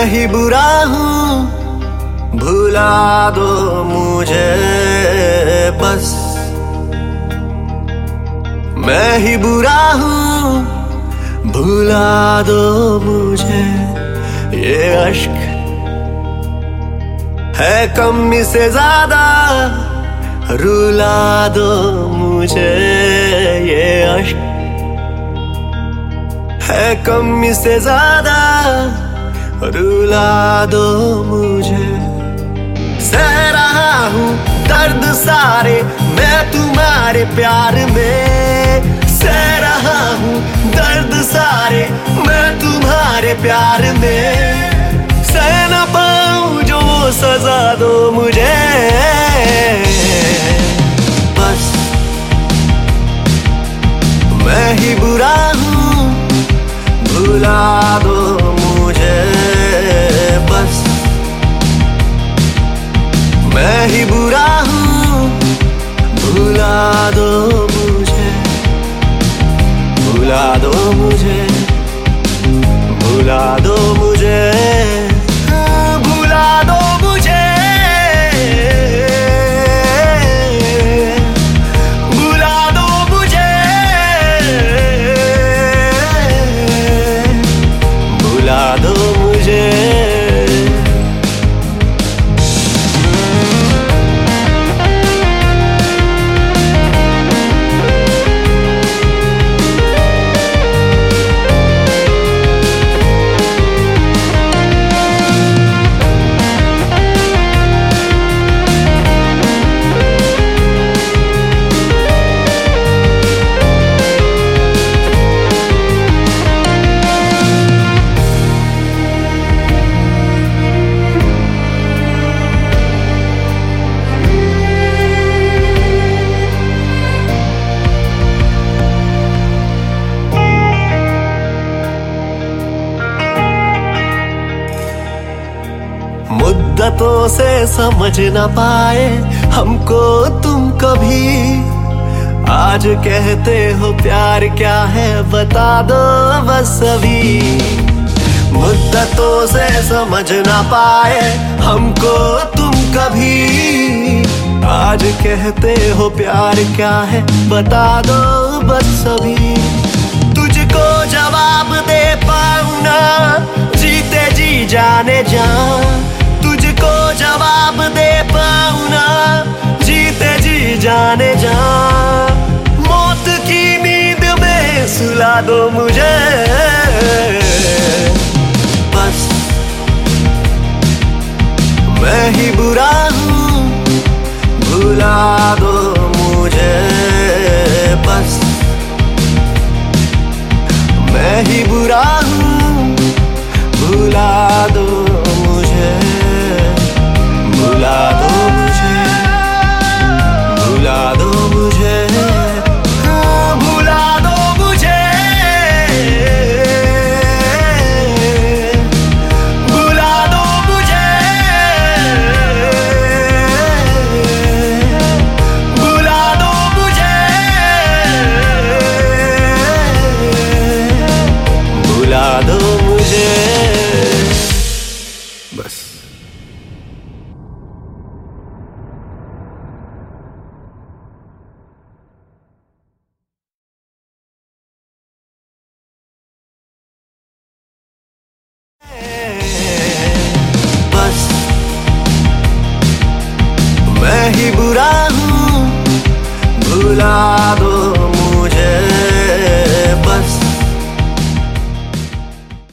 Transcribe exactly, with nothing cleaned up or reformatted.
ही बुरा हूँ, भुला दो मुझे बस। मैं ही बुरा हूँ, भुला दो मुझे। ये अश्क है कम से ज्यादा, रुला दो मुझे। ये अश्क है कम से ज्यादा, रुला दो मुझे। सह रहा हूँ दर्द सारे मैं तुम्हारे प्यार में, सह रहा हूँ दर्द सारे मैं तुम्हारे प्यार में। सह न पाऊँ जो सजा दो मुझे बस। मैं ही बुरा हूँ, भुला दो मुझे बस। मैं ही बुरा हूँ, भुला दो मुझे। भुला दो मुझे, भुला दो मुझे, भुला दो मुझे, भुला दो मुझे, भुला दो मुझे। मुद्दतों से समझ न पाए हमको तुम कभी, आज कहते हो प्यार क्या है बता दो बस अभी। मुद्दतों से समझ न पाए हमको तुम कभी, आज कहते हो प्यार क्या है बता दो बस अभी। तुझको जवाब दे पाऊं ना जीते जी जाने जा, तुझको जवाब दे पाऊं ना जीते जी जाने जा। मौत की नींद में सुला दो मुझे बस। मैं ही बुरा हूँ, भुला दो मुझे बस। मैं ही बुरा हूँ, भुला दो मुझे। भुला दो मुझे, भुला दो मुझे, भुला दो मुझे, भुला दो मुझे, भुला दो मुझे, भुला दो मुझे बस। मैं ही बुरा हूँ, भुला